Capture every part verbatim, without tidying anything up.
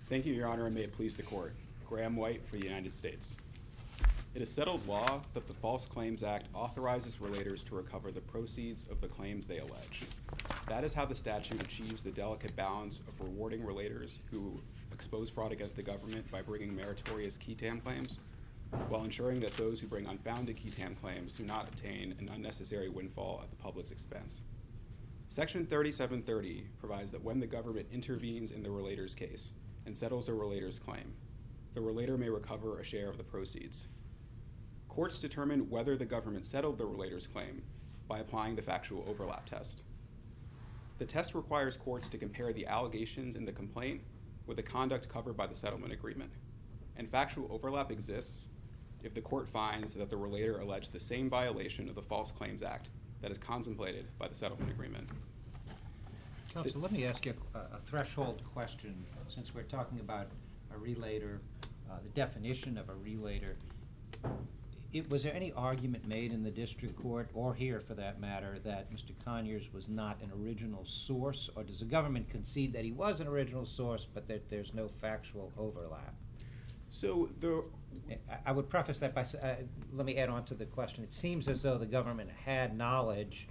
Thank you, Your Honor, and may it please the Court. Graham White for the United States. It is settled law that the False Claims Act authorizes relators to recover the proceeds of the claims they allege. That is how the statute achieves the delicate balance of rewarding relators who expose fraud against the government by bringing meritorious qui tam claims, while ensuring that those who bring unfounded qui tam claims do not obtain an unnecessary windfall at the public's expense. Section thirty-seven thirty provides that when the government intervenes in the relator's case and settles a relator's claim, the relator may recover a share of the proceeds. Courts determine whether the government settled the relator's claim by applying the factual overlap test. The test requires courts to compare the allegations in the complaint with the conduct covered by the settlement agreement. And factual overlap exists if the court finds that the relator alleged the same violation of the False Claims Act that is contemplated by the settlement agreement. Counsel, let me ask you a, a threshold question, since we're talking about a relator, uh, the definition of a relator. It, was there any argument made in the district court, or here for that matter, that Mister Conyers was not an original source, or does the government concede that he was an original source, but that there's no factual overlap? So the I, I would preface that by, uh, let me add on to the question. It seems as though the government had knowledge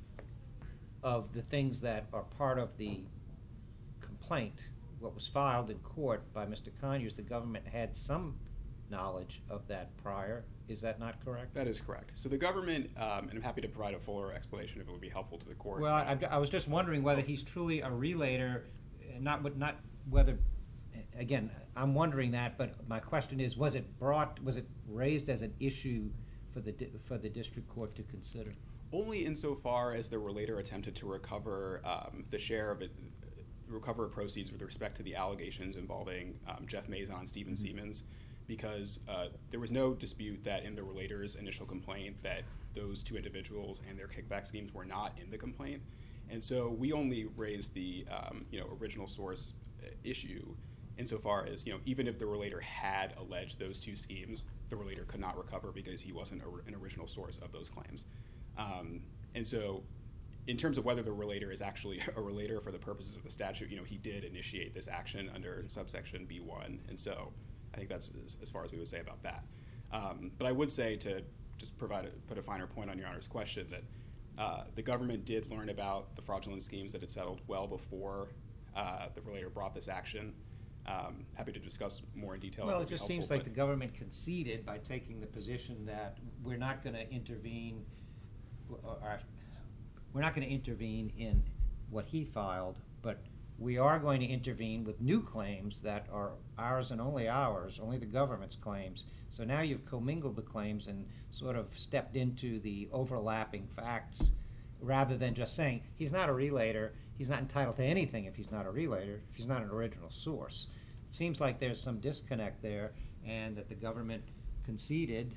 of the things that are part of the complaint, what was filed in court by Mister Conyers. The government had some knowledge of that prior. Is that not correct? That is correct. So the government, um, and I'm happy to provide a fuller explanation if it would be helpful to the court. Well, I, I was just wondering whether he's truly a relator, not not whether. Again, I'm wondering that, but my question is: Was it brought? Was it raised as an issue for the for the district court to consider? Only insofar as the relator attempted to recover um, the share of it, recover proceeds with respect to the allegations involving um, Jeff Mazon and Stephen mm-hmm. Siemens. Because uh, there was no dispute that in the relator's initial complaint that those two individuals and their kickback schemes were not in the complaint. And so we only raised the um, you know, original source issue insofar as, you know, even if the relator had alleged those two schemes, the relator could not recover because he wasn't a, an original source of those claims. Um, and so in terms of whether the relator is actually a relator for the purposes of the statute, you know, he did initiate this action under subsection B one. And so I think that's as, as far as we would say about that. Um, but I would say, to just provide a, put a finer point on Your Honor's question, that uh, the government did learn about the fraudulent schemes that had settled well before uh, the relator brought this action. Um, happy to discuss more in detail. Well, it just seems like the government conceded by taking the position that we're not going to intervene, or, or we're not going to intervene in what he filed, but we are going to intervene with new claims that are ours and only ours, only the government's claims. So now you've commingled the claims and sort of stepped into the overlapping facts rather than just saying he's not a relator, he's not entitled to anything if he's not a relator, if he's not an original source. It seems like there's some disconnect there, and that the government conceded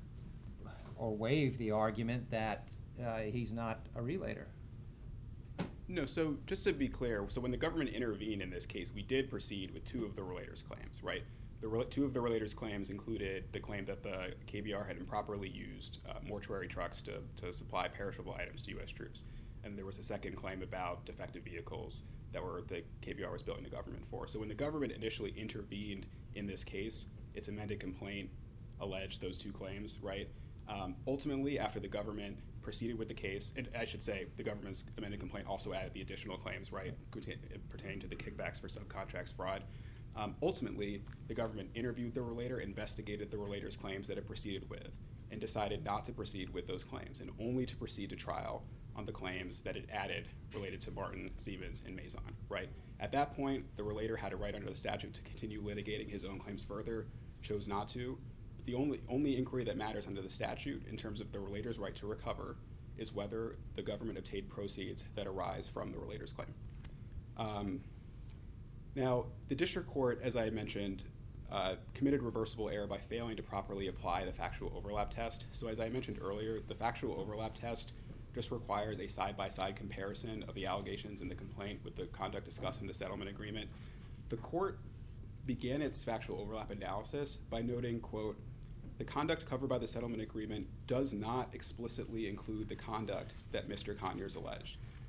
or waived the argument that uh, he's not a relator. No, so just to be clear, so when the government intervened in this case, we did proceed with two of the relator's claims, right? The re- two of the relator's claims included the claim that the K B R had improperly used uh, mortuary trucks to, to supply perishable items to U S troops. And there was a second claim about defective vehicles that were the K B R was billing the government for. So when the government initially intervened in this case, its amended complaint alleged those two claims, right? Um, ultimately, after the government proceeded with the case, and I should say the government's amended complaint also added the additional claims, right, pertaining to the kickbacks for subcontracts fraud. Um, ultimately, the government interviewed the relator, investigated the relator's claims that it proceeded with, and decided not to proceed with those claims, and only to proceed to trial on the claims that it added related to Martin, Siemens, and Mazon, right? At that point, the relator had a right under the statute to continue litigating his own claims further, chose not to. The only only inquiry that matters under the statute in terms of the relator's right to recover is whether the government obtained proceeds that arise from the relator's claim. Um, now, the district court, as I mentioned, uh, committed reversible error by failing to properly apply the factual overlap test. So as I mentioned earlier, the factual overlap test just requires a side-by-side comparison of the allegations in the complaint with the conduct discussed in the settlement agreement. The court began its factual overlap analysis by noting, quote, the conduct covered by the settlement agreement does not explicitly include the conduct that Mister Conyers alleged.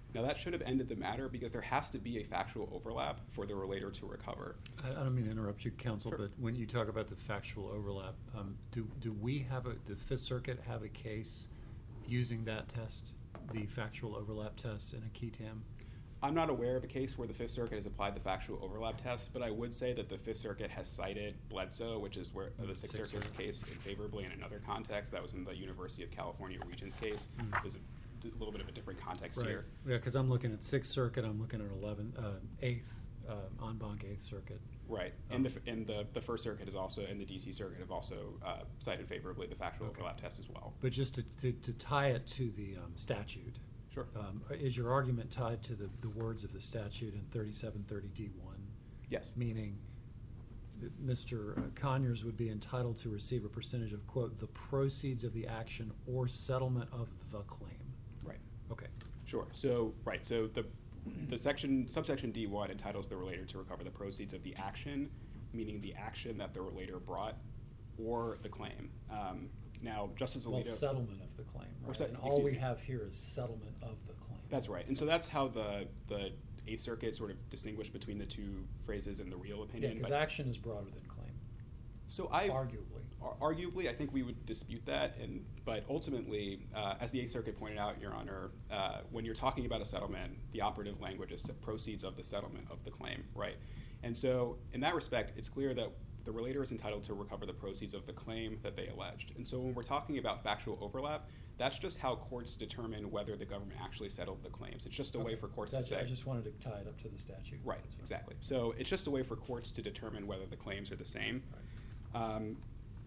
Now, that should have ended the matter because there has to be a factual overlap for the relator to recover. I, I don't mean to interrupt you, counsel, Sure. but when you talk about the factual overlap, um, do, do we have a, the Fifth Circuit have a case using that test, the factual overlap test in a K E T A M? I'm not aware of a case where the Fifth Circuit has applied the factual overlap test, but I would say that the Fifth Circuit has cited Bledsoe, which is where uh, the Sixth Sixth Circuit's Circuit. case favorably in another context. That was in the University of California Regents case. Mm. There's a d- little bit of a different context Right. here. Yeah, because I'm looking at Sixth Circuit, I'm looking at eleventh, uh, Eighth, uh, en banc Eighth Circuit. Right, Um, and the f- and the, the First Circuit is also, and the D C Circuit have also uh, cited favorably the factual Okay. overlap test as well. But just to, to, to tie it to the um, statute, Sure. um, is your argument tied to the, the words of the statute in thirty-seven thirty D one? Yes. Meaning that Mister Conyers would be entitled to receive a percentage of, quote, the proceeds of the action or settlement of the claim? Right. Okay. Sure. So, right. So the the section subsection D one entitles the relator to recover the proceeds of the action, meaning the action that the relator brought, or the claim. Um, now, Justice Well, Alito. settlement of the claim, Or right? se- And all excuse we me. have here is settlement of the claim. That's right. And so that's how the the Eighth Circuit sort of distinguished between the two phrases in the real Yeah, opinion. because by s- action is broader than claim, So I arguably. Ar- Arguably, I think we would dispute that, and but ultimately, uh, as the Eighth Circuit pointed out, Your Honor, uh, when you're talking about a settlement, the operative language is proceeds of the settlement of the claim, right? And so, in that respect, it's clear that the relator is entitled to recover the proceeds of the claim that they alleged. And so, when we're talking about factual overlap, that's just how courts determine whether the government actually settled the claims. It's just a way Okay. for courts That's- to say. I just wanted to tie it up to the statute. Right, That's fine. exactly. So it's just a way for courts to determine whether the claims are the same. Um,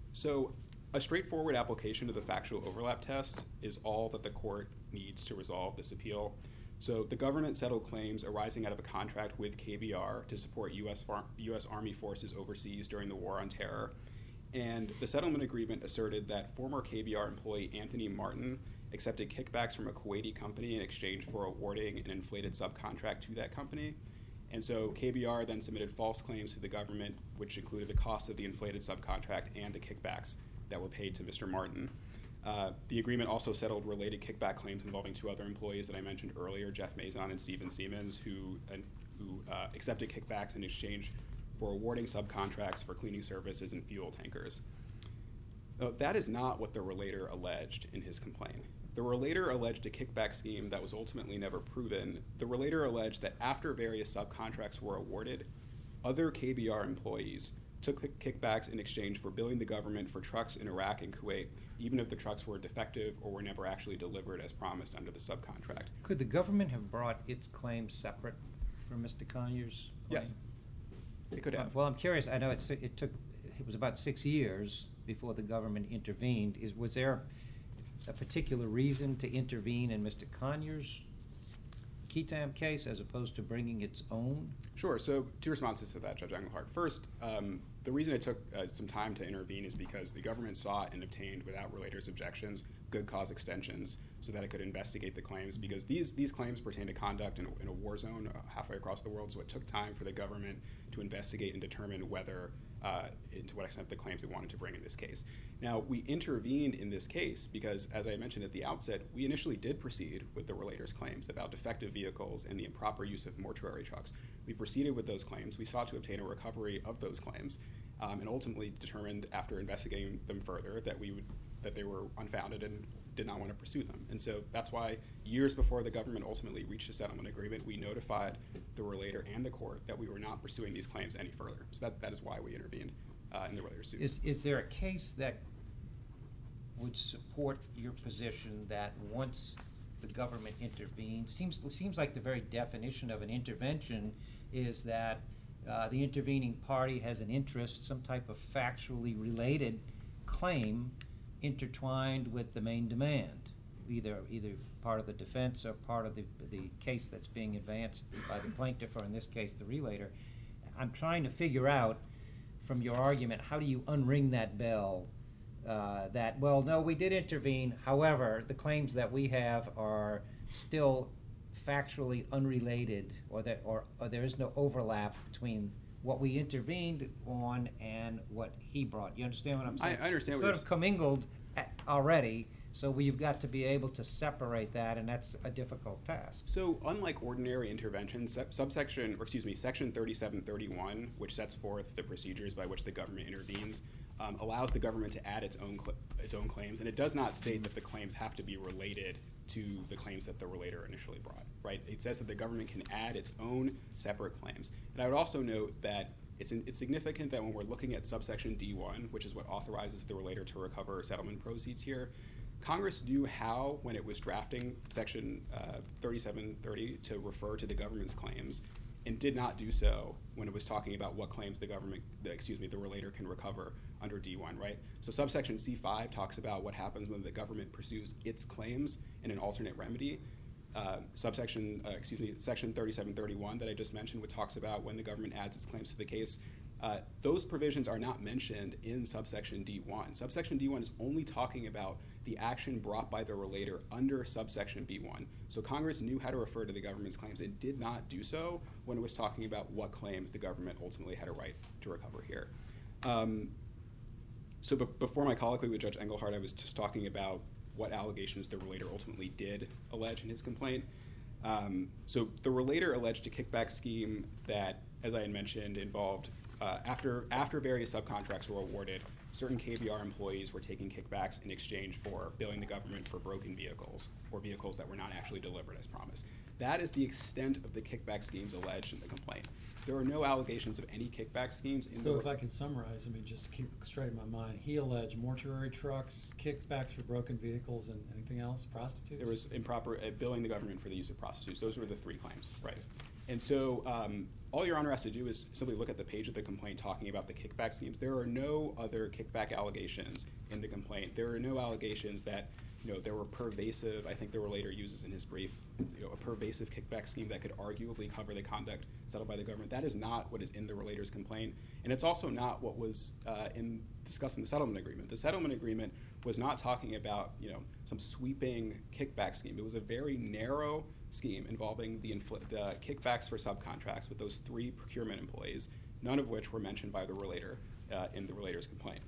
so a straightforward application of the factual overlap test is all that the court needs to resolve this appeal. So the government settled claims arising out of a contract with K B R to support U S Far- U S Army forces overseas during the War on Terror. And the settlement agreement asserted that former K B R employee Anthony Martin accepted kickbacks from a Kuwaiti company in exchange for awarding an inflated subcontract to that company. And so K B R then submitted false claims to the government, which included the cost of the inflated subcontract and the kickbacks that were paid to Mister Martin. Uh, the agreement also settled related kickback claims involving two other employees that I mentioned earlier, Jeff Mazon and Stephen Siemens, who, uh, who uh, accepted kickbacks in exchange for awarding subcontracts for cleaning services and fuel tankers. Uh, that is not what the relator alleged in his complaint. The relator alleged a kickback scheme that was ultimately never proven. The relator alleged that after various subcontracts were awarded, other K B R employees took kickbacks in exchange for billing the government for trucks in Iraq and Kuwait, even if the trucks were defective or were never actually delivered as promised under the subcontract. Could the government have brought its claims separate from Mister Conyers' claim? Yes, it could have. Well, I'm curious, I know it's, it took, it was about six years before the government intervened. Is, was there a particular reason to intervene in Mister Conyers' K E T A M case as opposed to bringing its own? Sure. So two responses to that, Judge Engelhardt. First, um, the reason it took uh, some time to intervene is because the government sought and obtained, without relators' objections, good cause extensions so that it could investigate the claims, because these these claims pertain to conduct in a, in a war zone uh, halfway across the world. So it took time for the government to investigate and determine whether, uh, and to what extent, the claims it wanted to bring in this case. Now, we intervened in this case because, as I mentioned at the outset, we initially did proceed with the relators' claims about defective vehicles and the improper use of mortuary trucks. We proceeded with those claims. We sought to obtain a recovery of those claims, um, and ultimately determined, after investigating them further, that we would that they were unfounded and did not want to pursue them. And so that's why years before the government ultimately reached a settlement agreement, we notified the relator and the court that we were not pursuing these claims any further. So that, that is why we intervened uh, in the relator suit. Is, is there a case that would support your position that once the government intervened, seems, seems like the very definition of an intervention is that uh, the intervening party has an interest, some type of factually related claim intertwined with the main demand, either either part of the defense or part of the, the case that's being advanced by the plaintiff, or in this case, the relator. I'm trying to figure out, from your argument, how do you unring that bell uh, that, well, no, we did intervene, however, the claims that we have are still factually unrelated, or that, or, or there is no overlap between what we intervened on and what he brought. You understand what I'm saying? I- I understand It's what sort you're of commingled a- already, So we've got to be able to separate that, and that's a difficult task. So unlike ordinary intervention, sub- subsection, or excuse me, section thirty-seven thirty-one, which sets forth the procedures by which the government intervenes, um, allows the government to add its own cl- its own claims, and it does not state that the claims have to be related to the claims that the relator initially brought, right? It says that the government can add its own separate claims. And I would also note that it's, in, it's significant that when we're looking at subsection D one, which is what authorizes the relator to recover settlement proceeds here, Congress knew how, when it was drafting section uh, thirty-seven thirty, to refer to the government's claims, and did not do so when it was talking about what claims the government, the, excuse me, the relator can recover under D one, right? So subsection C five talks about what happens when the government pursues its claims in an alternate remedy. Uh, subsection, uh, excuse me, section thirty-seven thirty-one that I just mentioned, which talks about when the government adds its claims to the case. Uh, those provisions are not mentioned in subsection D one. Subsection D one is only talking about the action brought by the relator under subsection B one. So Congress knew how to refer to the government's claims. It did not do so when it was talking about what claims the government ultimately had a right to recover here. Um, so be- before my colloquy with Judge Engelhardt, I was just talking about what allegations the relator ultimately did allege in his complaint. Um, so the relator alleged a kickback scheme that, as I had mentioned, involved uh, after after various subcontracts were awarded, certain K B R employees were taking kickbacks in exchange for billing the government for broken vehicles or vehicles that were not actually delivered as promised. That is the extent of the kickback schemes alleged in the complaint. There are no allegations of any kickback schemes in So the if I can summarize, I mean, just to keep it straight in my mind, he alleged mortuary trucks, kickbacks for broken vehicles, and anything else, prostitutes? There was improper uh, billing the government for the use of prostitutes. Those were the three claims, right? And so um, all Your Honor has to do is simply look at the page of the complaint talking about the kickback schemes. There are no other kickback allegations in the complaint. There are no allegations that, you know, there were pervasive, I think the relator uses in his brief, you know, a pervasive kickback scheme that could arguably cover the conduct settled by the government. That is not what is in the relator's complaint. And it's also not what was uh, in discussed in the settlement agreement. The settlement agreement was not talking about, you know, some sweeping kickback scheme. It was a very narrow scheme involving the, infl- the kickbacks for subcontracts with those three procurement employees, none of which were mentioned by the relator uh, in the relator's complaint.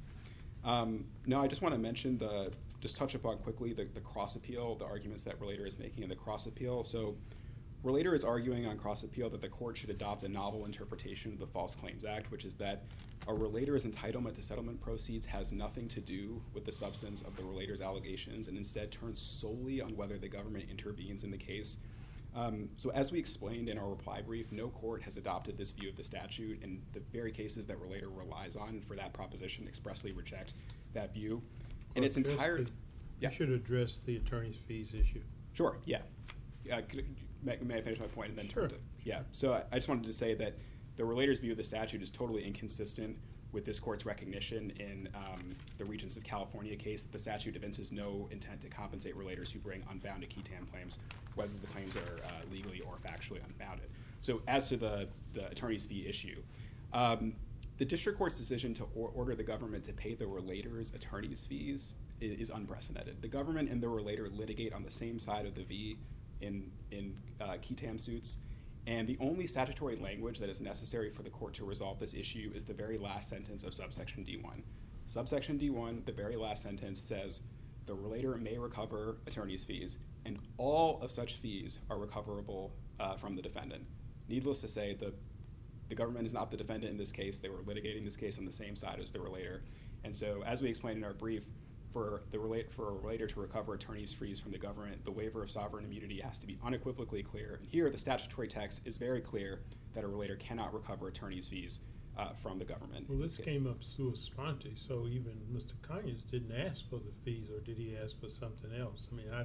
Um, now, I just want to mention the, just touch upon quickly the, the cross appeal, the arguments that relator is making in the cross appeal. So, relator is arguing on cross appeal that the court should adopt a novel interpretation of the False Claims Act, which is that a relator's entitlement to settlement proceeds has nothing to do with the substance of the relator's allegations and instead turns solely on whether the government intervenes in the case. Um, so as we explained in our reply brief, no court has adopted this view of the statute, and the very cases that relator relies on for that proposition expressly reject that view. In its Address entire, the- yeah. You should address the attorney's fees issue. Sure, yeah. Uh, could, may, may I finish my point and then Sure. turn to, yeah. So I, I just wanted to say that the relator's view of the statute is totally inconsistent with this court's recognition in um, the Regents of California case that the statute evinces no intent to compensate relators who bring unfounded K T A M claims, whether the claims are uh, legally or factually unfounded. So as to the, the attorney's fee issue, um, the district court's decision to or- order the government to pay the relator's attorney's fees is, is unprecedented. The government and the relator litigate on the same side of the V in, in uh, K T A M suits. And the only statutory language that is necessary for the court to resolve this issue is the very last sentence of subsection D one. Subsection D one, the very last sentence, says the relator may recover attorney's fees, and all of such fees are recoverable uh, from the defendant. Needless to say, the, the government is not the defendant in this case. They were litigating this case on the same side as the relator. And so, as we explained in our brief, For, the relate, for a relator to recover attorney's fees from the government, the waiver of sovereign immunity has to be unequivocally clear. And here, the statutory text is very clear that a relator cannot recover attorney's fees uh, from the government. Well, this came up sua sponte, so even Mister Conyers didn't ask for the fees, or did he ask for something else? I mean, I,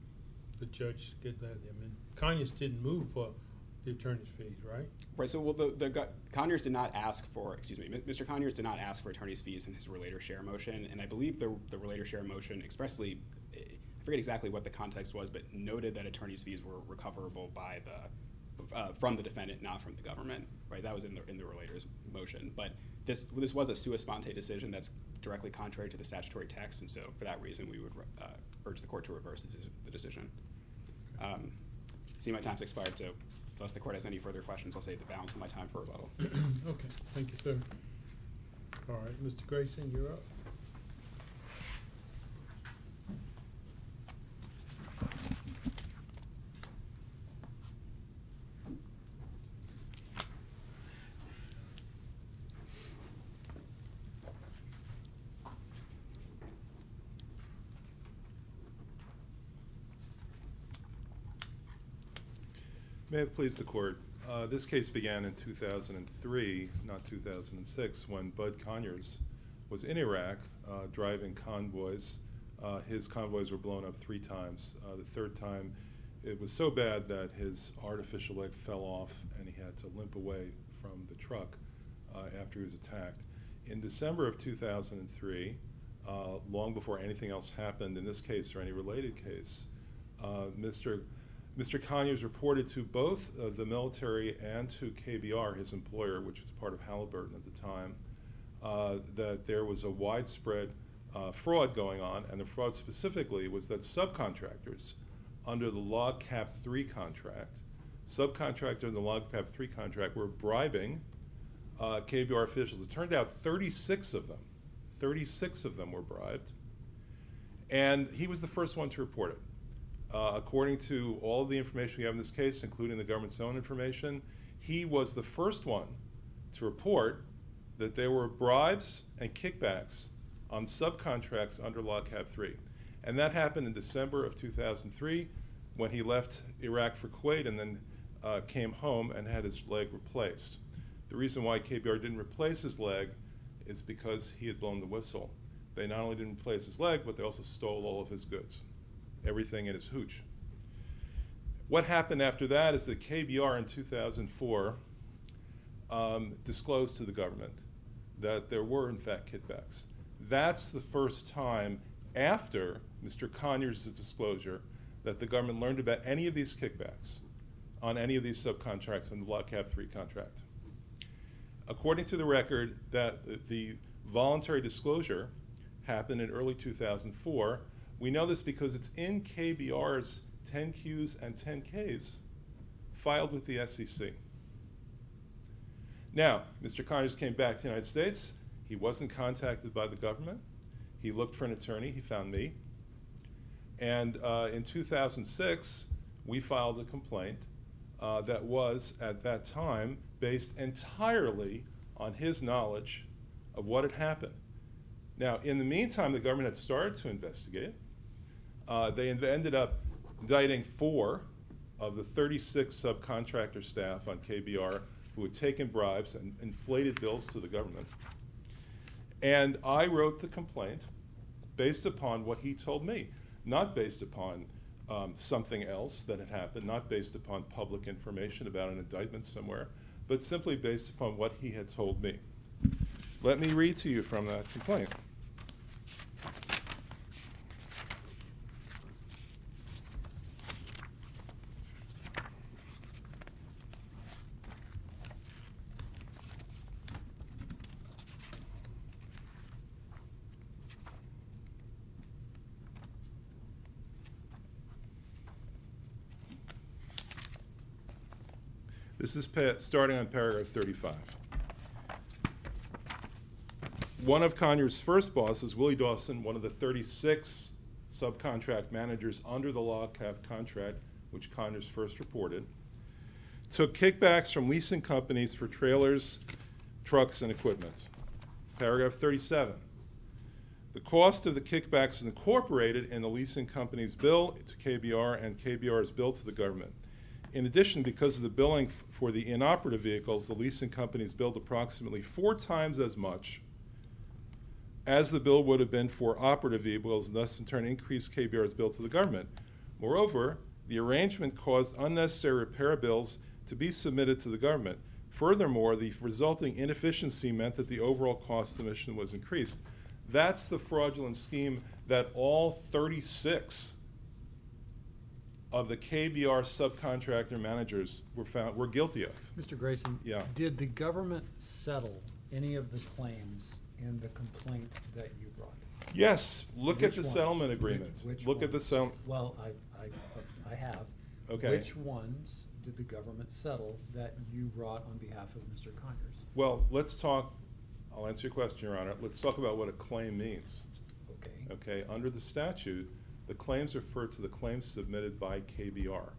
the judge get that. I mean, Conyers didn't move for the attorney's fees, right? Right. So, well, the, the Conyers did not ask for. Excuse me, Mister Conyers did not ask for attorney's fees in his relator share motion, and I believe the the relator share motion expressly, I forget exactly what the context was, but noted that attorney's fees were recoverable by the uh, from the defendant, not from the government. Right. That was in the in the relator's motion, but this this was a sua sponte decision that's directly contrary to the statutory text, and so for that reason, we would uh, urge the court to reverse the, the decision. Um, see, my time's expired, so. Unless the court has any further questions, I'll save the balance of my time for rebuttal. Okay, thank you, sir. All right, Mister Grayson, you're up. May it please the court. Uh, this case began in two thousand three, not two thousand six, when Bud Conyers was in Iraq uh, driving convoys. Uh, his convoys were blown up three times. Uh, the third time, it was so bad that his artificial leg fell off and he had to limp away from the truck uh, after he was attacked. In December of two thousand three, uh, long before anything else happened in this case or any related case, uh, Mister Mister Conyers reported to both uh, the military and to K B R, his employer, which was part of Halliburton at the time, uh, that there was a widespread uh, fraud going on, and the fraud specifically was that subcontractors under the Log Cap three contract, subcontractors in the Log Cap three contract were bribing uh, K B R officials. It turned out thirty-six of them, thirty-six of them were bribed, and he was the first one to report it. Uh, according to all of the information we have in this case, including the government's own information, he was the first one to report that there were bribes and kickbacks on subcontracts under Log Cap three. And that happened in December of two thousand three when he left Iraq for Kuwait and then uh, came home and had his leg replaced. The reason why K B R didn't replace his leg is because he had blown the whistle. They not only didn't replace his leg, but they also stole all of his goods, everything in his hooch. What happened after that is that K B R in two thousand four um, disclosed to the government that there were in fact kickbacks. That's the first time after Mister Conyers' disclosure that the government learned about any of these kickbacks on any of these subcontracts in the Log Cap three contract. According to the record, that the, the voluntary disclosure happened in early two thousand four. We know this because it's in K B R's ten Qs and ten Ks filed with the S E C. Now, Mister Conyers came back to the United States. He wasn't contacted by the government. He looked for an attorney. He found me. And uh, in two thousand six, we filed a complaint uh, that was, at that time, based entirely on his knowledge of what had happened. Now, in the meantime, the government had started to investigate. Uh, they ended up indicting four of the thirty-six subcontractor staff on K B R who had taken bribes and inflated bills to the government. And I wrote the complaint based upon what he told me, not based upon um, something else that had happened, not based upon public information about an indictment somewhere, but simply based upon what he had told me. Let me read to you from that complaint. This is pa- starting on paragraph thirty-five. One of Conyers' first bosses, Willie Dawson, one of the thirty-six subcontract managers under the Log Cap contract, which Conyers first reported, took kickbacks from leasing companies for trailers, trucks, and equipment. Paragraph thirty-seven. The cost of the kickbacks is incorporated in the leasing company's bill to K B R and K B R's bill to the government. In addition, because of the billing f- for the inoperative vehicles, the leasing companies billed approximately four times as much as the bill would have been for operative vehicles, and thus in turn increased K B R's bill to the government. Moreover, the arrangement caused unnecessary repair bills to be submitted to the government. Furthermore, the resulting inefficiency meant that the overall cost of the mission was increased. That's the fraudulent scheme that all thirty-six of the K B R subcontractor managers were found were guilty of. Mister Grayson, Yeah. did the government settle any of the claims in the complaint that you brought? Yes, look at Which the ones? settlement Which- agreement. which Look at the ones? settlement. Well, I, I, I have. Okay. Which ones did the government settle that you brought on behalf of Mister Conyers? Well, let's talk, I'll answer your question, Your Honor. Let's talk about what a claim means. Okay. Okay, under the statute, the claims refer to the claims submitted by K B R.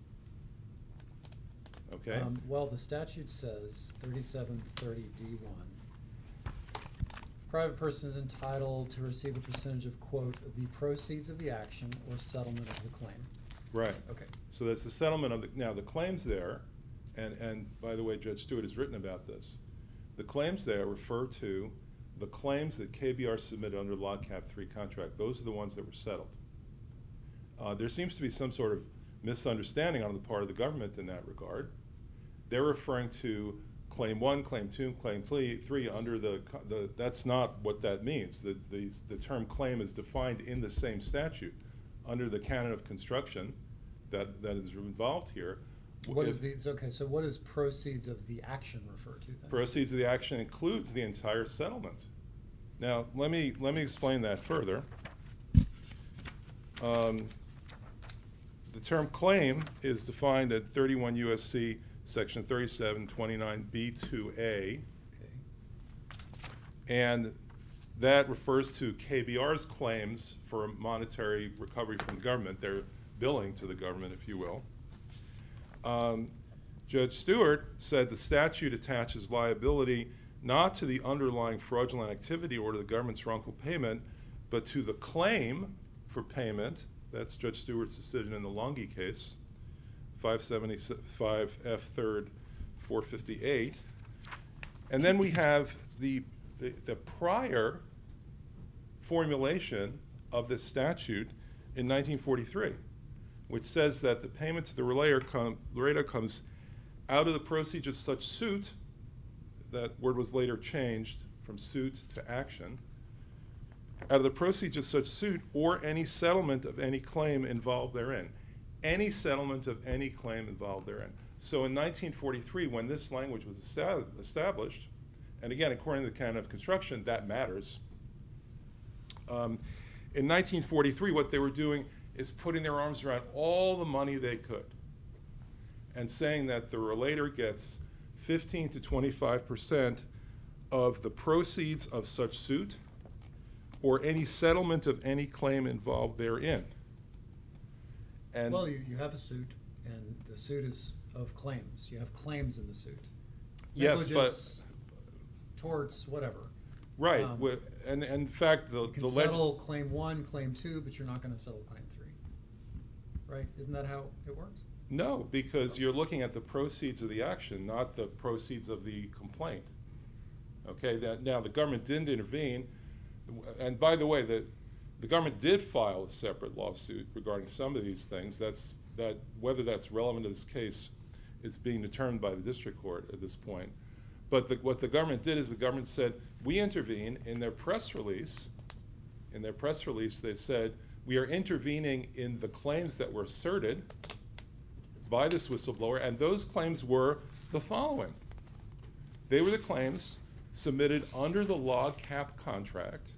Okay? Um, well, the statute says thirty-seven thirty D one. Private person is entitled to receive a percentage of, quote, the proceeds of the action or settlement of the claim. Right. Okay. So that's the settlement of the, now the claims there, and, and by the way, Judge Stewart has written about this. The claims there refer to the claims that K B R submitted under the LogCap three contract. Those are the ones that were settled. Uh, there seems to be some sort of misunderstanding on the part of the government in that regard. They're referring to claim one, claim two, claim three, three under the, co- the, that's not what that means. The, the, the term claim is defined in the same statute under the canon of construction that, that is involved here. What is If the, okay, so what does proceeds of the action refer to then? Proceeds of the action includes the entire settlement. Now, let me, let me explain that further. Um, the term claim is defined at thirty-one U S C section thirty-seven twenty-nine B two A. Okay. And that refers to K B R's claims for monetary recovery from the government, their billing to the government, if you will. Um, Judge Stewart said the statute attaches liability not to the underlying fraudulent activity or to the government's wrongful payment, but to the claim for payment. That's Judge Stewart's decision in the Longy case, five seventy-five F third four fifty-eight. And then we have the, the, the prior formulation of this statute in nineteen forty-three, which says that the payment to the relator, com, relator comes out of the proceeds of such suit, that word was later changed from suit to action, out of the proceeds of such suit or any settlement of any claim involved therein. Any settlement of any claim involved therein. So in nineteen forty-three, when this language was esta- established, and again, according to the canon of construction, that matters. Um, in nineteen forty-three, what they were doing is putting their arms around all the money they could and saying that the relator gets fifteen to twenty-five percent of the proceeds of such suit or any settlement of any claim involved therein. And Well, you, you have a suit, and the suit is of claims. You have claims in the suit. yes, but Negligence, torts, whatever. right, Um, wi- and, and in fact, the You can the leg- settle claim one, claim two, but you're not gonna settle claim three. Right? Isn't that how it works? No, because you're looking at the proceeds of the action, not the proceeds of the complaint. Okay, that, now, the government didn't intervene, and by the way, the, the government did file a separate lawsuit regarding some of these things. That's, that, whether that's relevant to this case is being determined by the district court at this point. But the, what the government did is the government said, we intervene. In their press release, in their press release, they said, we are intervening in the claims that were asserted by this whistleblower, and those claims were the following. They were the claims submitted under the LogCap contract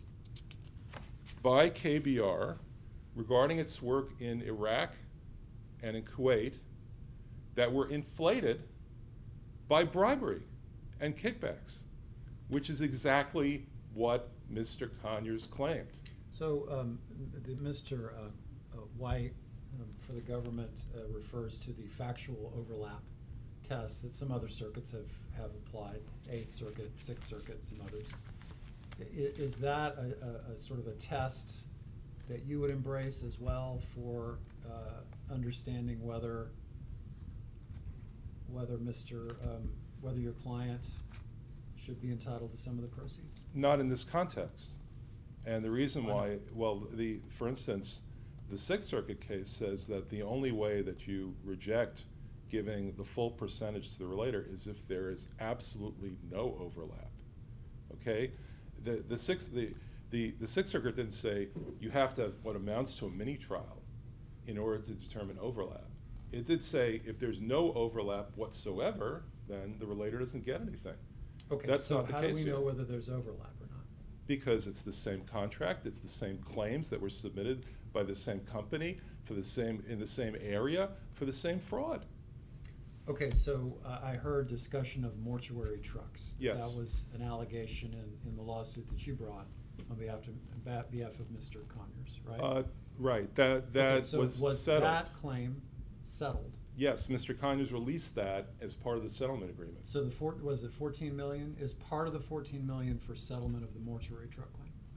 by K B R regarding its work in Iraq and in Kuwait that were inflated by bribery and kickbacks, which is exactly what Mister Conyers claimed. So, um, the, Mister Uh, uh, White, um, for the government, uh, refers to the factual overlap test that some other circuits have, have applied, Eighth Circuit, Sixth Circuit, some others. I- is that a, a, a sort of a test that you would embrace as well for, uh, understanding whether, whether Mister Um, whether your client should be entitled to some of the proceeds? Not in this context. And the reason Why not? why, well, the, for instance, the Sixth Circuit case says that the only way that you reject giving the full percentage to the relator is if there is absolutely no overlap. Okay? The, the Sixth, the, the, the Sixth Circuit didn't say you have to have what amounts to a mini trial in order to determine overlap. It did say if there's no overlap whatsoever, then the relator doesn't get anything. Okay, That's so not the how do case we here. know whether there's overlap or not? Because it's the same contract, it's the same claims that were submitted by the same company for the same, in the same area, for the same fraud. Okay, so uh, I heard discussion of mortuary trucks. Yes. That was an allegation in, in the lawsuit that you brought on behalf of, on behalf of Mister Conyers, right? Uh, Right, that, Okay, that so was was settled. that claim settled? Yes, Mister Conyers released that as part of the settlement agreement. So the four, was it fourteen million? Is part of the fourteen million for settlement of the mortuary truck claim?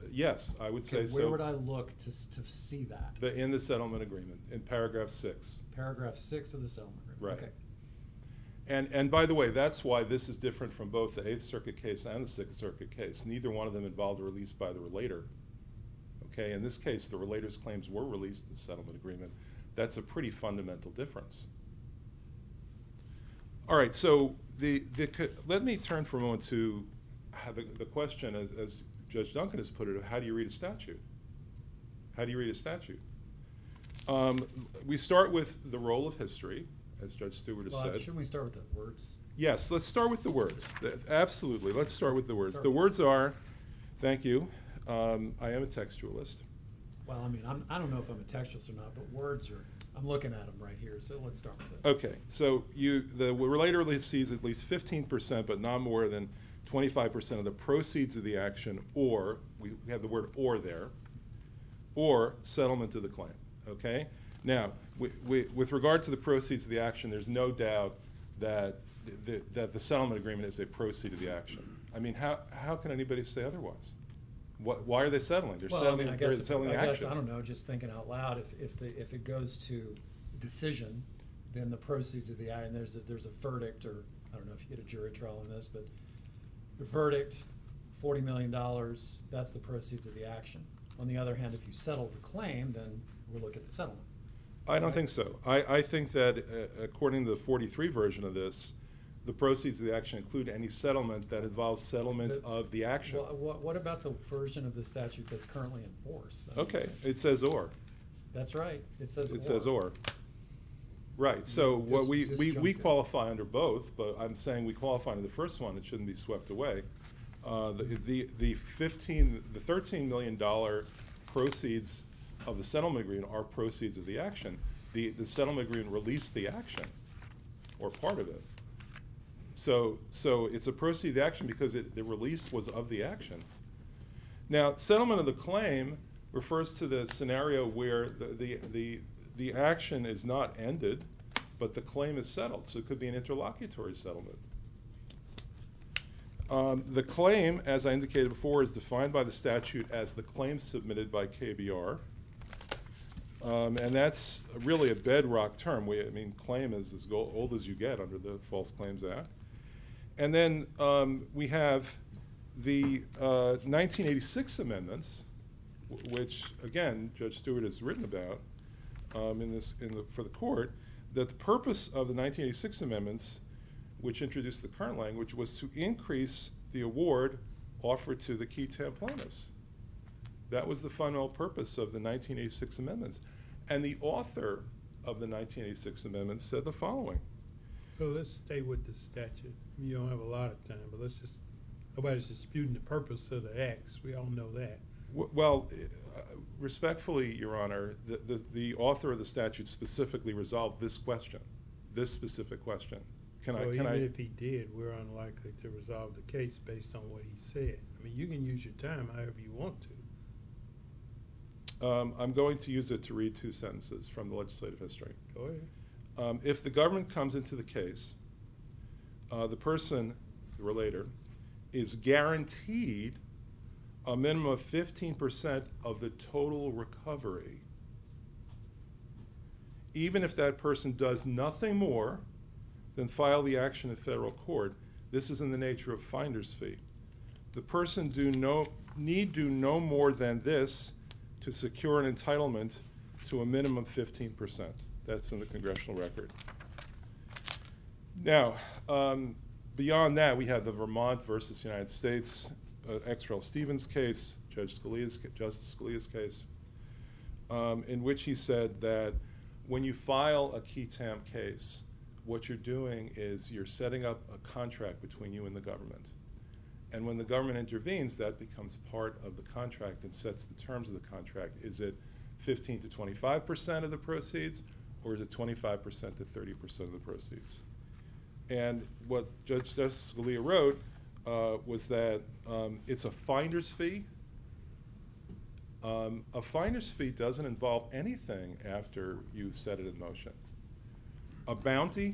Yes, I would say Okay, so. where would I look to, s- to see that? The, in the settlement agreement, in paragraph six. Paragraph six of the settlement agreement. Right. Okay. And, and by the way, that's why this is different from both the Eighth Circuit case and the Sixth Circuit case. Neither one of them involved a release by the relator. Okay, in this case, the relator's claims were released in the settlement agreement. That's a pretty fundamental difference. All right, so the, the, co- let me turn for a moment to how the, the question, as, as Judge Duncan has put it, of how do you read a statute? How do you read a statute? Um, we start with the role of history, as Judge Stewart has Well, said. shouldn't we start with the words? Yes, let's start with the words. Th- Absolutely, let's start with the words. Start The with- words are, thank you, um, I am a textualist. Well, I mean, I'm, I don't know if I'm a textualist or not, but words are, I'm looking at them right here, so let's start with it. Okay, so you, the relator receives at least fifteen percent, but not more than twenty-five percent of the proceeds of the action, or, we we have the word or there, or settlement of the claim, okay? Now, we, we, with regard to the proceeds of the action, there's no doubt that the, that the settlement agreement is a proceed of the action. I mean, how, how can anybody say otherwise? What, why are they settling? They're Well, I settling, mean, I they're guess, if- settling I guess, action. I don't know, just thinking out loud, if, if the, if it goes to decision, then the proceeds of the, and there's a, there's a verdict, or, I don't know if you get a jury trial on this, but the verdict, forty million dollars, that's the proceeds of the action. On the other hand, if you settle the claim, then we'll look at the settlement. I don't think so. I, I think that uh, according to the forty-three version of this, the proceeds of the action include any settlement that involves settlement But- of the action. Well, what, what about the version of the statute that's currently in force? I mean, Okay, it says or. That's right, it says or. It says or. Right, so Dis- what we, we, we disjunctive. qualify under both, but I'm saying we qualify under the first one, it shouldn't be swept away. Uh, the, the, the fifteen, the thirteen million dollar proceeds of the settlement agreement are proceeds of the action. The, the settlement agreement released the action, or part of it. So, so it's a proceed of the action because it, the release was of the action. Now, settlement of the claim refers to the scenario where the, the, the, the action is not ended, but the claim is settled, so it could be an interlocutory settlement. Um, the claim, as I indicated before, is defined by the statute as the claim submitted by K B R. Um, and that's really a bedrock term. We, I mean, claim is as go- old as you get under the False Claims Act. And then um, we have the uh, nineteen eighty-six amendments, w- which, again, Judge Stewart has written about um, in this, in the, for the court, that the purpose of the nineteen eighty-six amendments, which introduced the current language, was to increase the award offered to the key tam plaintiffs. That was the fundamental purpose of the nineteen eighty-six amendments. And the author of the nineteen eighty-six amendments said the following. So let's stay with the statute. You don't have a lot of time, but let's just, nobody's disputing the purpose of the acts. We all know that. W- Well, uh, respectfully, Your Honor, the, the, the author of the statute specifically resolved this question, this specific question. Can I, Well, can even I? if he did, we're unlikely to resolve the case based on what he said. I mean, you can use your time however you want to. Um, I'm going to use it to read two sentences from the legislative history. Go ahead. Um, if the government comes into the case, uh, the person, the relator, is guaranteed a minimum of fifteen percent of the total recovery, even if that person does nothing more than file the action in federal court. This is in the nature of finder's fee. The person do no, need do no more than this to secure an entitlement to a minimum fifteen percent. That's in the congressional record. Now, um, beyond that, we have the Vermont versus United States uh, X. Rel. Stevens case, Judge Scalia's, Justice Scalia's case, um, in which he said that when you file a key tam case, what you're doing is you're setting up a contract between you and the government. And when the government intervenes, that becomes part of the contract and sets the terms of the contract. Is it fifteen to twenty-five percent of the proceeds, or is it twenty-five percent to thirty percent of the proceeds? And what Judge Justice Scalia wrote uh, was that um, it's a finder's fee. Um, a finder's fee doesn't involve anything after you set it in motion. A bounty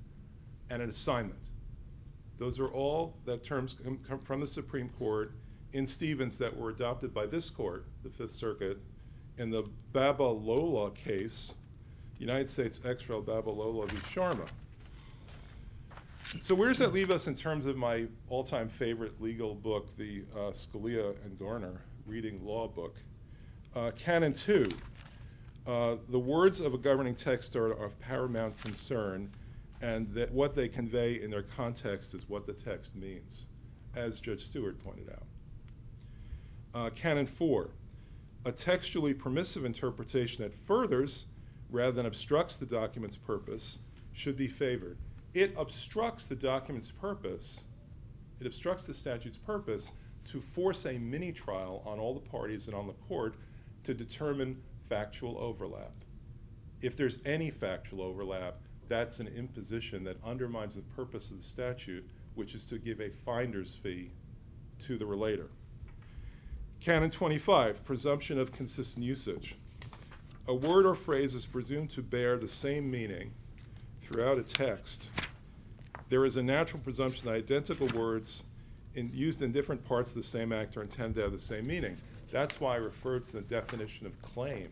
and an assignment. Those are all that terms come, come from the Supreme Court in Stevens that were adopted by this court, the Fifth Circuit, in the Babalola case, United States ex rel Babalola v. Sharma. So where does that leave us in terms of my all-time favorite legal book, the uh, Scalia and Garner Reading Law book? Uh, Canon two, uh, the words of a governing text are of paramount concern, and that what they convey in their context is what the text means, as Judge Stewart pointed out. Uh, Canon four, a textually permissive interpretation that furthers rather than obstructs the document's purpose should be favored. It obstructs the document's purpose, it obstructs the statute's purpose to force a mini-trial on all the parties and on the court to determine factual overlap. If there's any factual overlap, that's an imposition that undermines the purpose of the statute, which is to give a finder's fee to the relator. Canon twenty-five, presumption of consistent usage. A word or phrase is presumed to bear the same meaning throughout a text. There is a natural presumption that identical words in, used in different parts of the same act are intended to have the same meaning. That's why I referred to the definition of claim.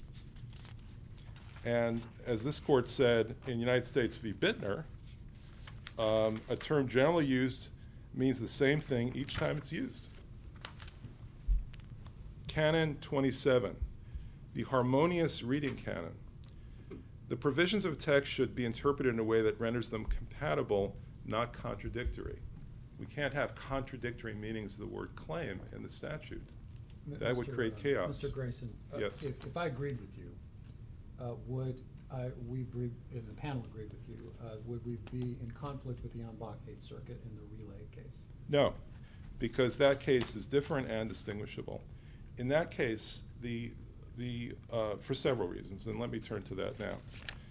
And as this court said in United States v. Bittner, um, a term generally used means the same thing each time it's used. Canon twenty-seven, the harmonious reading canon. The provisions of text should be interpreted in a way that renders them compatible, not contradictory. We can't have contradictory meanings of the word claim in the statute. That would Mister create uh, chaos. Mister Grayson, uh, Yes. if, if I agreed with you, uh, would I, we agree, and the panel agreed with you, uh, would we be in conflict with the en banc Eighth Circuit in the relay case? No, because that case is different and distinguishable. In that case, the, the, uh, for several reasons, and let me turn to that now.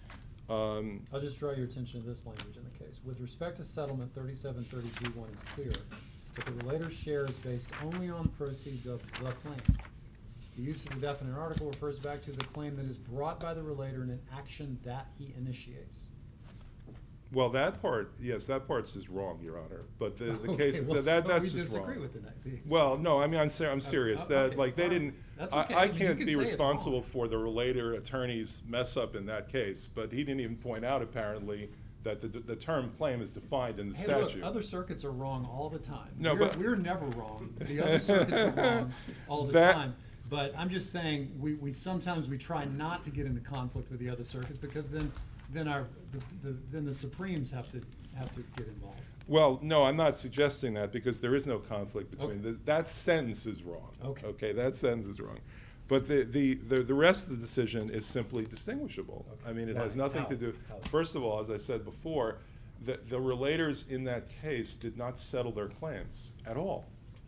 Um, I'll just draw your attention to this language in the case. With respect to settlement, thirty-seven thirty G one is clear, but the relator's share is based only on proceeds of the claim. The use of the definite article refers back to the claim that is brought by the relator in an action that he initiates. Well, that part, yes, that part's just wrong, Your Honor. But the, the Okay, case, well, that, so that's we just wrong. disagree with the ne- the- Well, no, I mean, I'm, ser- I'm serious. uh, That, okay, like, they fine. didn't, That's I, okay. I I mean, you can't can be say it's responsible wrong. for the relator attorney's mess up in that case, but he didn't even point out, apparently, that the, the term claim is defined in the Hey, statute. look, other circuits are wrong all the time. No, we're, but- we're never wrong. The other circuits are wrong all the That- time. But I'm just saying, we, we sometimes we try not to get into conflict with the other circuits because then, then our, the, the, then the Supremes have to have to get involved. Well, no, I'm not suggesting that because there is no conflict between, Okay. the, that sentence is wrong. Okay. Okay, that sentence is wrong. But the, the, the, the rest of the decision is simply distinguishable. Okay. I mean, it Why? has nothing How? to do, How? first of all, as I said before, the, the relators in that case did not settle their claims at all.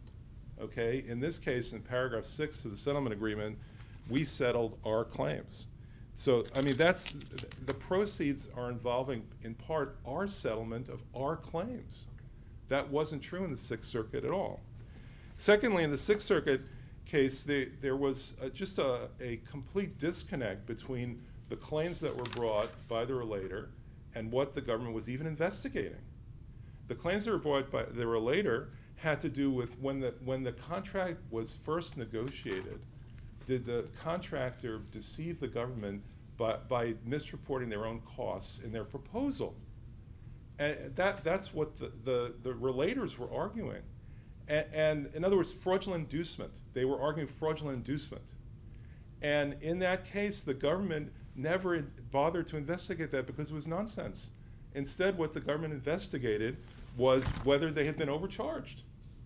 Okay, in this case, in paragraph six of the settlement agreement, we settled our claims. So, I mean, that's, the proceeds are involving, in part, our settlement of our claims. That wasn't true in the Sixth Circuit at all. Secondly, in the Sixth Circuit case, they, there was uh, just a, a complete disconnect between the claims that were brought by the relator and what the government was even investigating. The claims that were brought by the relator had to do with when the, when the contract was first negotiated, did the contractor deceive the government by, by misreporting their own costs in their proposal? And that, that's what the, the, the relators were arguing. And, and in other words, fraudulent inducement. They were arguing fraudulent inducement. And in that case, the government never bothered to investigate that because it was nonsense. Instead, what the government investigated was whether they had been overcharged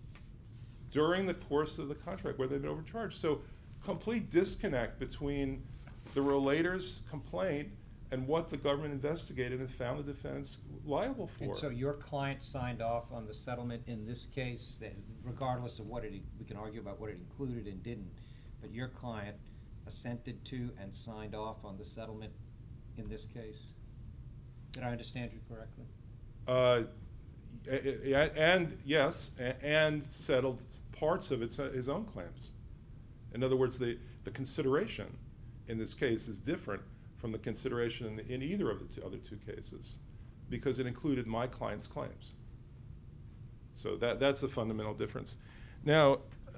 during the course of the contract, whether they'd been overcharged. So complete disconnect between the relator's complaint and what the government investigated and found the defendants liable for. And so your client signed off on the settlement in this case, that regardless of what it, we can argue about what it included and didn't, but your client assented to and signed off on the settlement in this case? Did I understand you correctly? Uh, a- a- and, yes, a- and settled parts of its, his own claims. In other words, the, the consideration in this case is different from the consideration in, the, in either of the two, other two cases because it included my client's claims. So that, that's the fundamental difference. Now,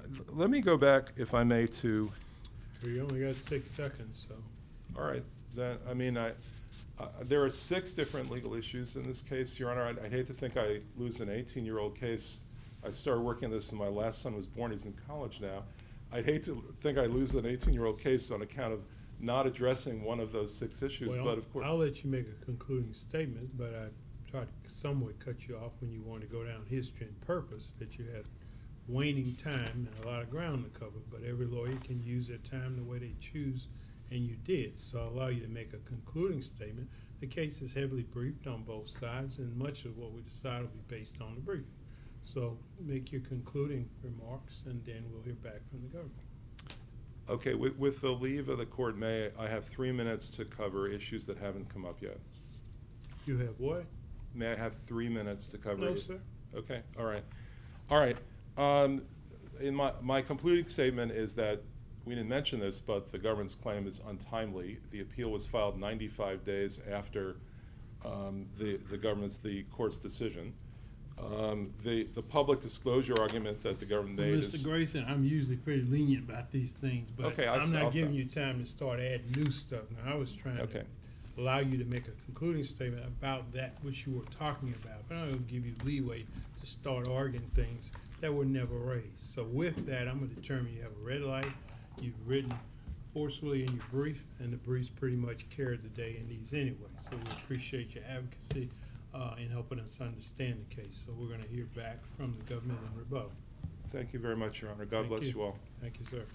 let me go back, if I may, to, We only got six seconds, so. all right, then, I mean, I, uh, there are six different legal issues in this case, Your Honor. I'd, I'd hate to think I lose an eighteen-year-old case. I started working on this when my last son was born. He's in college now. I'd hate to think I lose an eighteen-year-old case on account of not addressing one of those six issues, Well, but of course. I'll let you make a concluding statement, but I tried to somewhat cut you off when you wanted to go down history and purpose, that you had waning time and a lot of ground to cover, but every lawyer can use their time the way they choose, and you did. So I'll allow you to make a concluding statement. The case is heavily briefed on both sides, and much of what we decide will be based on the briefing. So make your concluding remarks, and then we'll hear back from the government. Okay, with, with the leave of the court, may I have three minutes to cover issues that haven't come up yet? You have what? May I have three minutes to cover? No, it? sir. Okay, all right. All right. Um, in my, my concluding statement is that, we didn't mention this, but the government's claim is untimely. The appeal was filed ninety-five days after um, the, the government's, the court's decision. Um, the, the public disclosure argument that the government Well, made Mister is... Grayson, I'm usually pretty lenient about these things, but Okay, I'll- I'm not I'll giving stop. you time to start adding new stuff. Now, I was trying Okay. to allow you to make a concluding statement about that which you were talking about, but I'm gonna give you leeway to start arguing things that were never raised. So with that, I'm gonna determine you have a red light, you've written forcefully in your brief, and the briefs pretty much carried the day in these anyway. So we appreciate your advocacy uh, in helping us understand the case. So we're gonna hear back from the government in rebuttal. Thank you very much, Your Honor. God Thank bless you. you all. Thank you, sir.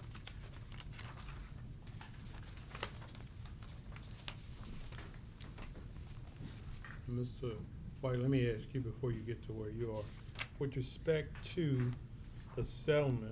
Mister White, let me ask you before you get to where you are. With respect to the settlement,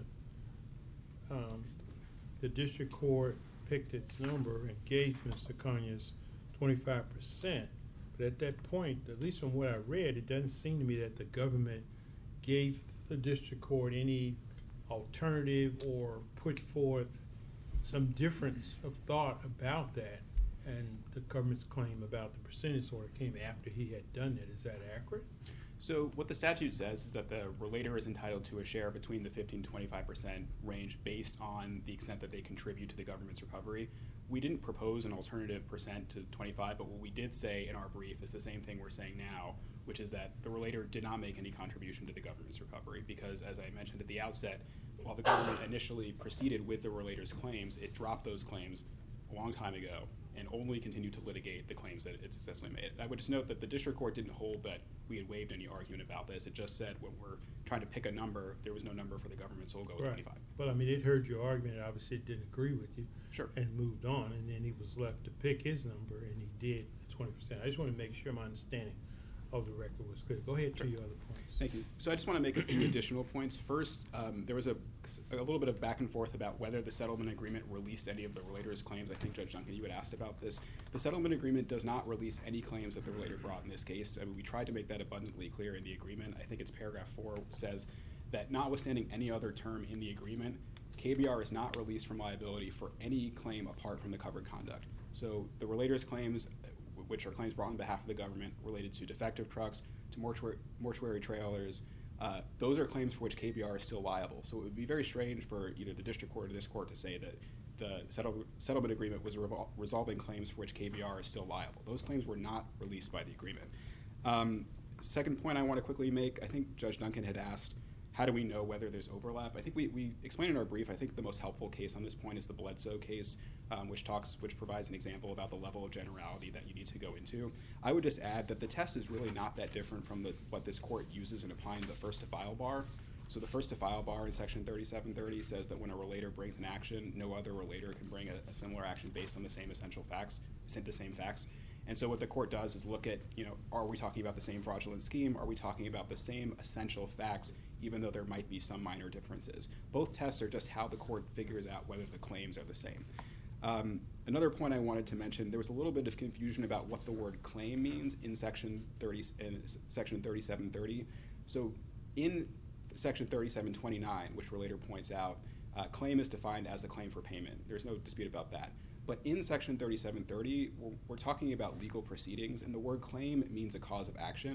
um, the district court picked its number and gave Mister Conyers twenty-five percent. But at that point, at least from what I read, it doesn't seem to me that the government gave the district court any alternative or put forth some difference of thought about that. And the government's claim about the percentage sort of came after he had done it. Is that accurate? So what the statute says is that the relator is entitled to a share between the fifteen to twenty-five percent range based on the extent that they contribute to the government's recovery. We didn't propose an alternative percent to twenty-five, but what we did say in our brief is the same thing we're saying now, which is that the relator did not make any contribution to the government's recovery because, as I mentioned at the outset, while the government initially proceeded with the relator's claims, it dropped those claims a long time ago and only continued to litigate the claims that it successfully made. I would just note that the district court didn't hold that we had waived any argument about this. It just said when we're trying to pick a number, there was no number for the government, so we'll go with Right. twenty-five. Well, I mean, it heard your argument. Obviously, it didn't agree with you. Sure. And moved on, and then he was left to pick his number, and he did twenty percent. I just want to make sure my understanding of the record was clear. Go ahead to your other points. Thank you. So I just want to make a few additional points. First, um, there was a, a little bit of back and forth about whether the settlement agreement released any of the relator's claims. I think, Judge Duncan, you had asked about this. The settlement agreement does not release any claims that the relator brought in this case. I mean, we tried to make that abundantly clear in the agreement. I think it's paragraph four says that notwithstanding any other term in the agreement, K B R is not released from liability for any claim apart from the covered conduct. So the relator's claims, which are claims brought on behalf of the government related to defective trucks, to mortuary, mortuary trailers, uh, those are claims for which K B R is still liable. So it would be very strange for either the district court or this court to say that the settle, settlement agreement was revol- resolving claims for which K B R is still liable. Those claims were not released by the agreement. Um, second point I want to quickly make, I think Judge Duncan had asked, how do we know whether there's overlap? I think we, we explained in our brief, I think the most helpful case on this point is the Bledsoe case, um, which talks, which provides an example about the level of generality that you need to go into. I would just add that the test is really not that different from the, what this court uses in applying the first to file bar. So the first to file bar in section thirty-seven thirty says that when a relator brings an action, no other relator can bring a, a similar action based on the same essential facts, the same facts. And so what the court does is look at, you know, are we talking about the same fraudulent scheme? Are we talking about the same essential facts, even though there might be some minor differences? Both tests are just how the court figures out whether the claims are the same. Um, another point I wanted to mention, there was a little bit of confusion about what the word claim means in section thirty, in section thirty-seven thirty. So in section thirty-seven twenty-nine, which relator points out, uh, claim is defined as a claim for payment. There's no dispute about that. But in section thirty-seven thirty, we're, we're talking about legal proceedings, and the word claim means a cause of action.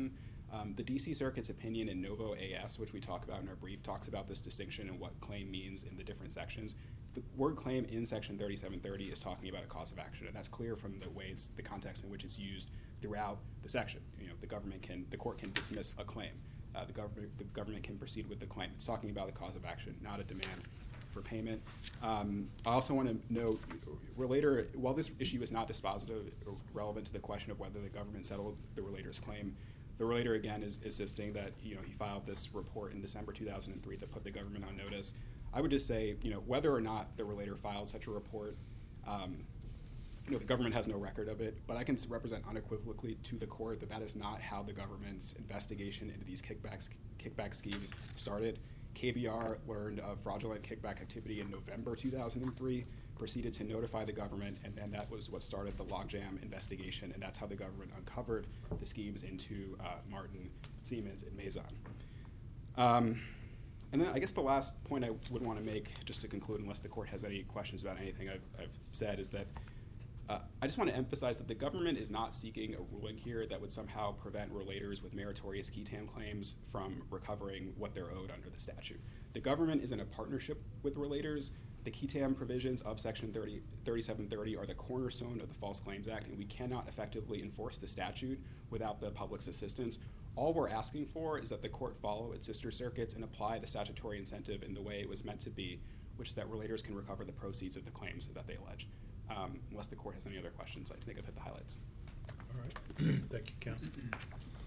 Um, the D C Circuit's opinion in Novo A S, which we talk about in our brief, talks about this distinction and what claim means in the different sections. The word claim in Section thirty-seven thirty is talking about a cause of action, and that's clear from the way it's the context in which it's used throughout the section. You know, the government can, the court can dismiss a claim. Uh, the government, the government can proceed with the claim. It's talking about the cause of action, not a demand for payment. Um, I also want to note, relator, while this issue is not dispositive or relevant to the question of whether the government settled the relator's claim, the relator again is insisting that, you know, he filed this report in December two thousand three that put the government on notice. I would just say, you know, whether or not the relator filed such a report, um, you know, the government has no record of it, but I can represent unequivocally to the court that that is not how the government's investigation into these kickbacks, kickback schemes started. K B R learned of fraudulent kickback activity in November two thousand three, proceeded to notify the government, and then that was what started the logjam investigation, and that's how the government uncovered the schemes into uh, Martin, Siemens, and Maison. Um, and then I guess the last point I would want to make, just to conclude, unless the court has any questions about anything I've, I've said, is that uh, I just want to emphasize that the government is not seeking a ruling here that would somehow prevent relators with meritorious K T A M claims from recovering what they're owed under the statute. The government is in a partnership with relators. The K T A M provisions of Section thirty-seven thirty are the cornerstone of the False Claims Act, and we cannot effectively enforce the statute without the public's assistance. All we're asking for is that the court follow its sister circuits and apply the statutory incentive in the way it was meant to be, which is that relators can recover the proceeds of the claims that they allege. Um, unless the court has any other questions, I think I've hit the highlights. All right. Thank you, counsel.